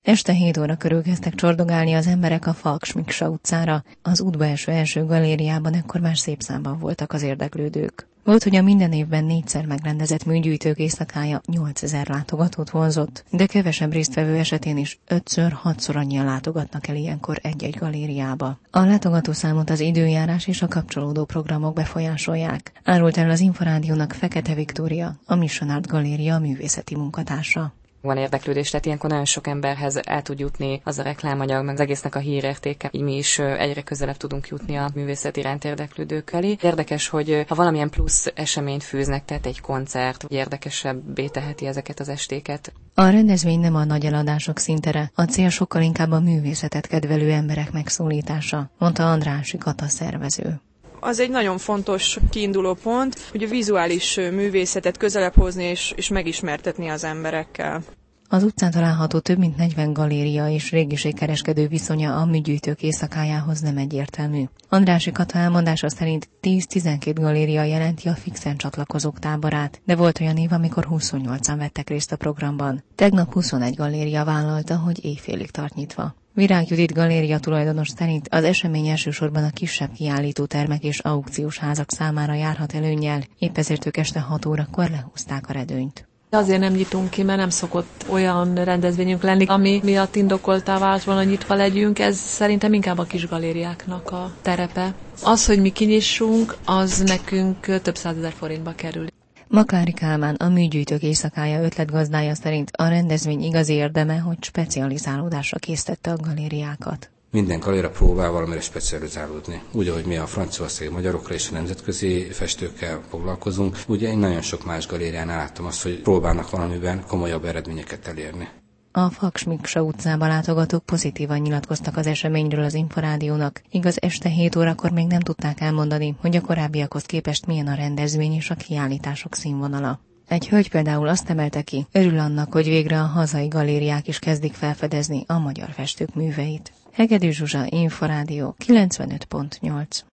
Este 7 óra körül kezdtek csordogálni az emberek a Falks Miksa utcára. Az útba eső első galériában ekkor már szép számban voltak az érdeklődők. Volt, hogy a minden évben 4-szer megrendezett műgyűjtők éjszakája 8000 látogatót vonzott, de kevesebb résztvevő esetén is 5-6-szor annyian látogatnak el ilyenkor egy-egy galériába. A látogatószámot az időjárás és a kapcsolódó programok befolyásolják. Árult el az Inforádiónak Fekete Viktória, a Mission Art Galéria művészeti munkatársa. Van érdeklődés, tehát ilyenkor nagyon sok emberhez el tud jutni az a reklámanyag, meg az egésznek a hírértéke. Így mi is egyre közelebb tudunk jutni a művészet iránt érdeklődők elé. Érdekes, hogy ha valamilyen plusz eseményt fűznek, tehát egy koncert, vagy érdekesebbé teheti ezeket az estéket. A rendezvény nem a nagy eladások szintere, a cél sokkal inkább a művészetet kedvelő emberek megszólítása, mondta Andrássy Kata szervező. Az egy nagyon fontos kiinduló pont, hogy a vizuális művészetet közelebb hozni és megismertetni az emberekkel. Az utcán található több mint 40 galéria és régiségkereskedő viszonya a műgyűjtők éjszakájához nem egyértelmű. Andrássy Kata elmondása szerint 10-12 galéria jelenti a fixen csatlakozók táborát, de volt olyan év, amikor 28-an vettek részt a programban. Tegnap 21 galéria vállalta, hogy éjfélig tart nyitva. Virág Judit galéria tulajdonos szerint az esemény elsősorban a kisebb kiállítótermek és aukciós házak számára járhat előnnyel, épp ezért ők este 6 órakor lehúzták a redőnyt. Azért nem nyitunk ki, mert nem szokott olyan rendezvényünk lenni, ami miatt indokoltá vált volna, nyitva legyünk. Ez szerintem inkább a kis galériáknak a terepe. Az, hogy mi kinyissunk, az nekünk több 100 000 forintba kerül. Maklári Kálmán, a műgyűjtők éjszakája ötletgazdája szerint a rendezvény igazi érdeme, hogy specializálódásra késztette a galériákat. Minden galéria próbál valamire specializálódni. Úgy, ahogy mi a franciaországi magyarokra és a nemzetközi festőkkel foglalkozunk, ugye én nagyon sok más galériánál láttam azt, hogy próbálnak valamiben komolyabb eredményeket elérni. A Falks Miksa utcába látogatók pozitívan nyilatkoztak az eseményről az Inforádiónak, igaz este 7 órakor még nem tudták elmondani, hogy a korábbiakhoz képest milyen a rendezvény és a kiállítások színvonala. Egy hölgy például azt emelte ki, örül annak, hogy végre a hazai galériák is kezdik felfedezni a magyar festők műveit. Hegedű Zsuzsa, Inforádió 95.8